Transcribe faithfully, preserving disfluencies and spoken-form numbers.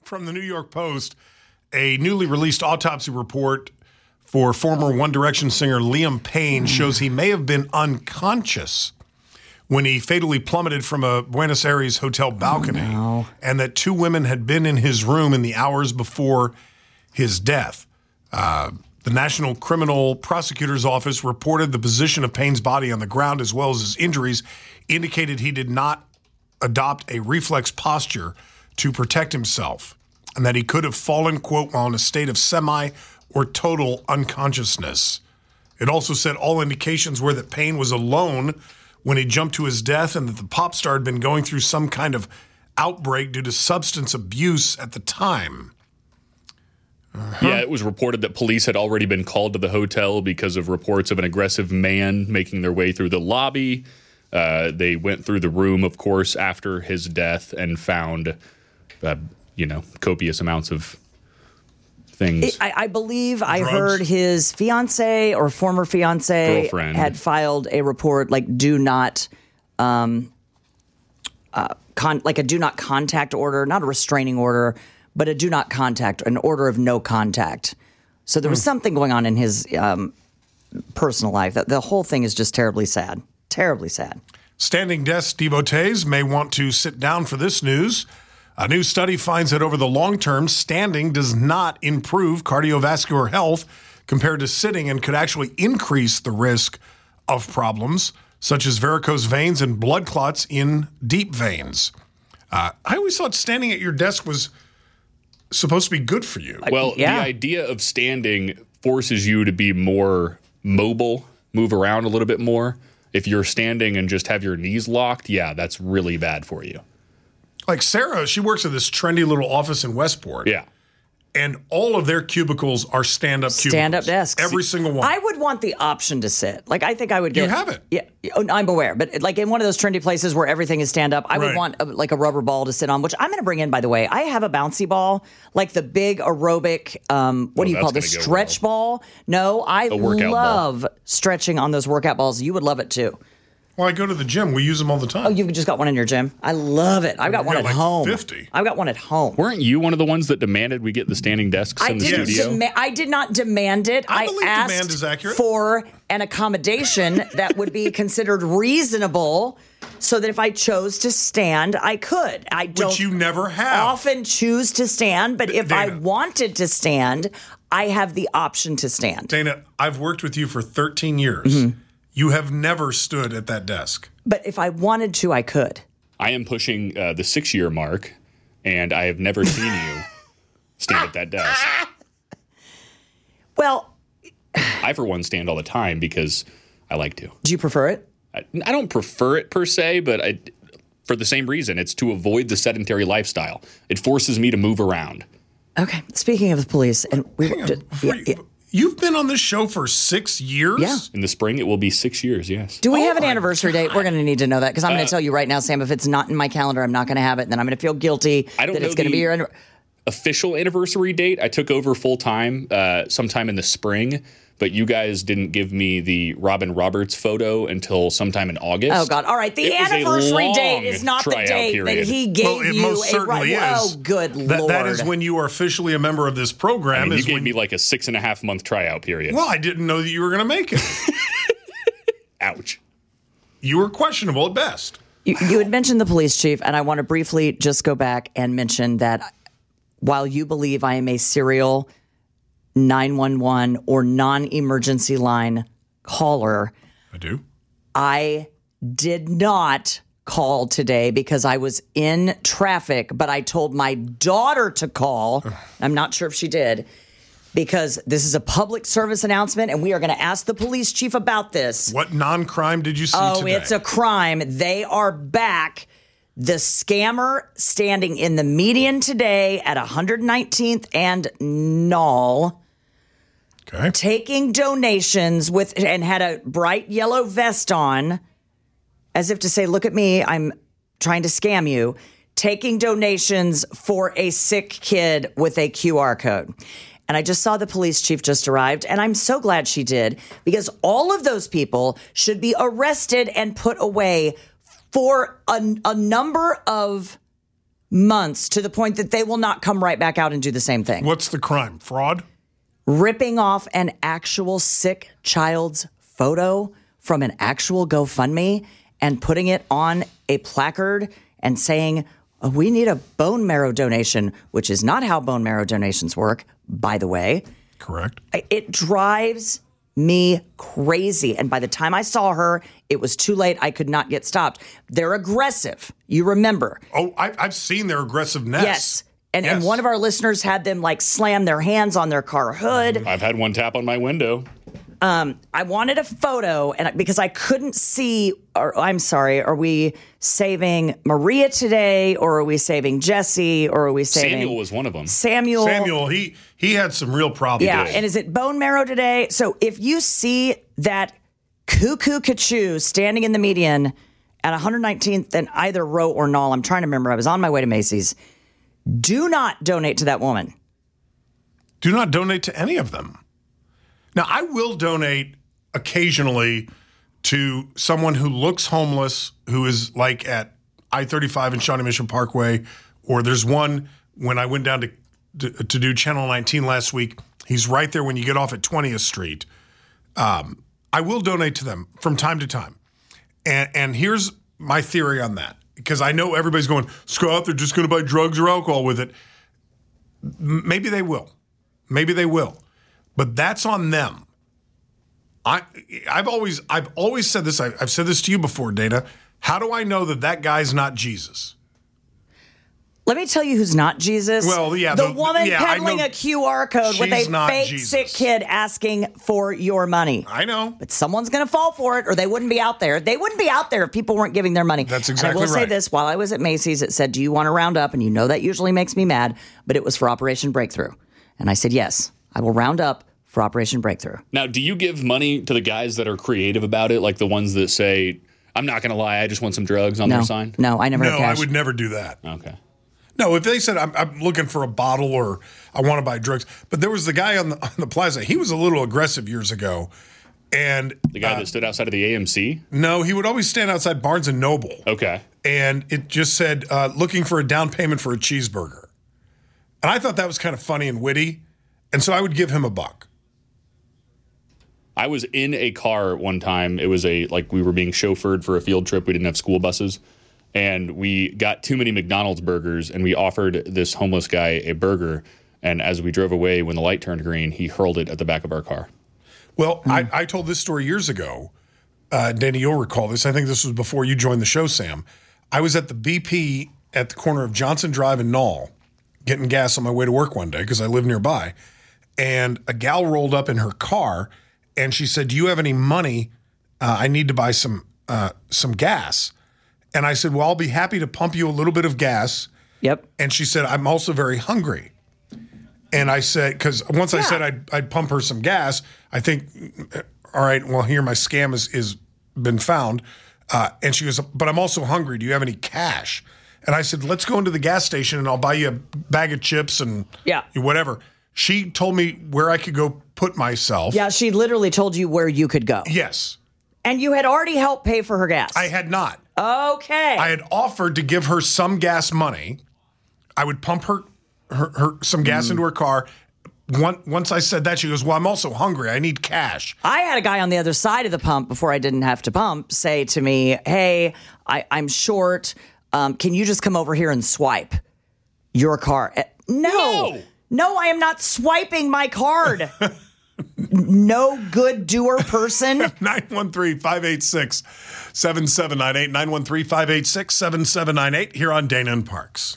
From the New York Post, a newly released autopsy report for former One Direction singer Liam Payne shows he may have been unconscious when he fatally plummeted from a Buenos Aires hotel balcony, oh, no. and that two women had been in his room in the hours before his death. Uh, the National Criminal Prosecutor's Office reported the position of Payne's body on the ground as well as his injuries indicated he did not adopt a reflex posture to protect himself, and that he could have fallen, quote, while in a state of semi or total unconsciousness. It also said all indications were that Payne was alone when he jumped to his death and that the pop star had been going through some kind of outbreak due to substance abuse at the time. Uh-huh. Yeah, it was reported that police had already been called to the hotel because of reports of an aggressive man making their way through the lobby. Uh, they went through the room, of course, after his death and found... Uh, you know, copious amounts of things. I, I believe Drugs. I heard his fiance or former fiance Girlfriend. had filed a report like do not, um, uh, con- like a do not contact order, not a restraining order, but a do not contact, an order of no contact. So there was mm. something going on in his um, personal life. That the whole thing is just terribly sad, terribly sad. Standing desk devotees may want to sit down for this news. A new study finds that over the long term, standing does not improve cardiovascular health compared to sitting and could actually increase the risk of problems such as varicose veins and blood clots in deep veins. Uh, I always thought standing at your desk was supposed to be good for you. Well, yeah. the idea of standing forces you to be more mobile, move around a little bit more. If you're standing and just have your knees locked, yeah, that's really bad for you. Like Sarah, she works at this trendy little office in Westport. Yeah. And all of their cubicles are stand-up cubicles. Stand-up desks. Every single one. I would want the option to sit. Like, I think I would get... You have it. Yeah, I'm aware. But, like, in one of those trendy places where everything is stand-up, I Right. would want, a, like, a rubber ball to sit on, which I'm going to bring in, by the way. I have a bouncy ball, like the big aerobic, um, what Oh, do you call it, the that's gonna go stretch ball? No, I workout love ball. stretching on those workout balls. You would love it, too. Well, I go to the gym. We use them all the time. Oh, you've just got one in your gym? I love it. I've got I've one got at like home. fifty. I've got one at home. Weren't you one of the ones that demanded we get the standing desks I in the didn't. studio? Dema- I did not demand it. I I, believe asked demand is accurate. for an accommodation that would be considered reasonable, so that if I chose to stand, I could. I don't Which you never have. often choose to stand, but if I Dana. wanted to stand, I have the option to stand. Dana, I've worked with you for thirteen years. Mm-hmm. You have never stood at that desk. But if I wanted to, I could. I am pushing uh, the six-year mark, and I have never seen you stand at that desk. Well, I, for one, stand all the time because I like to. do you prefer it? I, I don't prefer it per se, but I, for the same reason. It's to avoid the sedentary lifestyle. It forces me to move around. Okay. Speaking of the police, and we Hang on, did, before yeah, you- yeah. You've been on this show for six years? Yeah. In the spring, it will be six years, yes. Do we Oh have an my anniversary date? We're going to need to know that because I'm going to tell you right now, Sam, if it's not in my calendar, I'm not going to have it. And then I'm going to feel guilty I don't that know it's going to the- be your anniversary. Official anniversary date, I took over full time uh, sometime in the spring, but you guys didn't give me the Robin Roberts photo until sometime in August. Oh, God. All right. The It was a anniversary date long is not the tryout date period. that he gave Well, it you. most a certainly right- is. Oh, good That- Lord. That is when you are officially a member of this program. I mean, you is gave when, me like a six and a half month tryout period. Well, I didn't know that you were going to make it. Ouch. You were questionable at best. You, you had mentioned the police chief, and I want to briefly just go back and mention that while you believe I am a serial nine one one or non-emergency line caller, I do. I did not call today because I was in traffic, but I told my daughter to call. I'm not sure if she did, because this is a public service announcement, and we are going to ask the police chief about this. What non-crime did you see Oh, today? it's a crime. They are back. The scammer standing in the median today at one hundred nineteenth and Knoll, Okay. taking donations with and had a bright yellow vest on, as if to say, look at me, I'm trying to scam you, taking donations for a sick kid with a Q R code. And I just saw the police chief just arrived, and I'm so glad she did, because all of those people should be arrested and put away for a, a number of months to the point that they will not come right back out and do the same thing. What's the crime? Fraud? Ripping off an actual sick child's photo from an actual GoFundMe and putting it on a placard and saying, oh, we need a bone marrow donation, which is not how bone marrow donations work, by the way. Correct. It drives me crazy. And by the time I saw her, it was too late. I could not get stopped. They're aggressive. You remember. Oh, I, I've seen their aggressiveness. Yes. And, yes. and one of our listeners had them like slam their hands on their car hood. I've had one tap on my window. Um, I wanted a photo, and because I couldn't see, or I'm sorry, are we saving Maria today, or are we saving Jesse, or are we saving Samuel was one of them. Samuel. Samuel, he he had some real problems. Yeah, and is it bone marrow today? So if you see that cuckoo Kachu standing in the median at one hundred nineteenth and either Row or Knoll, I'm trying to remember. I was on my way to Macy's. Do not donate to that woman. Do not donate to any of them. Now, I will donate occasionally to someone who looks homeless, who is like at I thirty-five and Shawnee Mission Parkway, or there's one when I went down to, to, to do Channel nineteen last week. He's right there when you get off at twentieth Street. Um, I will donate to them from time to time. And, and here's my theory on that, because I know everybody's going, Scott, they're just going to buy drugs or alcohol with it. M- maybe they will. Maybe they will. But that's on them. I, I've always, I've always said this. I, I've said this to you before, Dana. How do I know that that guy's not Jesus? Let me tell you who's not Jesus. Well, yeah, the, the- woman yeah, I peddling know a Q R code with she's a not fake Jesus. sick kid asking for your money. I know. But someone's going to fall for it, or they wouldn't be out there. They wouldn't be out there if people weren't giving their money. That's And exactly I will say right. this: while I was at Macy's, it said, "Do you want to round up?" And you know that usually makes me mad, but it was for Operation Breakthrough, and I said, "Yes, I will round up for Operation Breakthrough." Now, do you give money to the guys that are creative about it, like the ones that say, I'm not going to lie, I just want some drugs on No, their sign? no, I never No, have I cash. would never do that. Okay. No, if they said I'm, I'm looking for a bottle or I want to buy drugs, but there was the guy on the on the plaza. He was a little aggressive years ago, and The guy uh, that stood outside of the A M C? no, he would always stand outside Barnes and Noble, Okay. and it just said uh, looking for a down payment for a cheeseburger, and I thought that was kind of funny and witty, and so I would give him a buck. I was in a car one time. It was a, like, we were being chauffeured for a field trip. We didn't have school buses. And we got too many McDonald's burgers, and we offered this homeless guy a burger. And as we drove away, when the light turned green, he hurled it at the back of our car. Well, I, I told this story years ago. Uh, Danny, you'll recall this. I think this was before you joined the show, Sam. I was at the B P at the corner of Johnson Drive and Knoll getting gas on my way to work one day because I live nearby. And a gal rolled up in her car, and she said, do you have any money? Uh, I need to buy some uh, some gas. And I said, well, I'll be happy to pump you a little bit of gas. Yep. And she said, I'm also very hungry. And I said, because once I Yeah. said I'd, I'd pump her some gas, I think, all right, well, here my scam is, is been found. Uh, and she goes, but I'm also hungry. Do you have any cash? And I said, let's go into the gas station and I'll buy you a bag of chips and Yeah. whatever. She told me where I could go put myself. Yeah, she literally told you where you could go. Yes. And you had already helped pay for her gas. I had not. Okay. I had offered to give her some gas money. I would pump her, her, her some gas into her car. One, once I said that, she goes, well, I'm also hungry. I need cash. I had a guy on the other side of the pump before I didn't have to pump say to me, hey, I, I'm short. Um, can you just come over here and swipe your card? Uh, No. No. No, I am not swiping my card. No good doer person. nine one three, five eight six, seven seven nine eight. nine one three, five eight six, seven seven nine eight here on Dana and Parks.